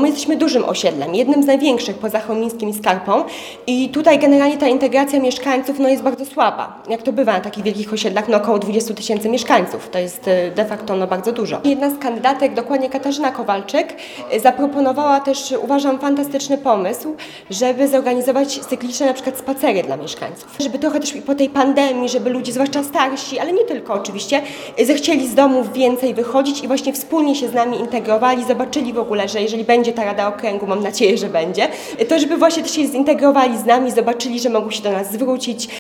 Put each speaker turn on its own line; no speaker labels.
my jesteśmy dużym osiedlem, jednym z największych poza Chełmińskim i Skarpą i tutaj generalnie ta integracja mieszkańców jest bardzo słaba. Jak to bywa na takich wielkich osiedlach, około 20 000 mieszkańców, to jest de facto bardzo dużo. Jedna z kandydatek, dokładnie Katarzyna Kowalczyk, zaproponowała też, uważam, fantastyczny pomysł, żeby zorganizować cykliczne na przykład spacery dla mieszkańców. Żeby trochę też po tej pandemii, żeby ludzie, zwłaszcza starsi, ale nie tylko oczywiście, zechcieli z domów więcej wychodzić i właśnie wspólnie się z nami integrowali, zobaczyli w ogóle, że jeżeli będzie ta Rada Okręgu, mam nadzieję, że będzie, to żeby właśnie też się zintegrowali z nami, zobaczyli, że mogą się do nas zwrócić.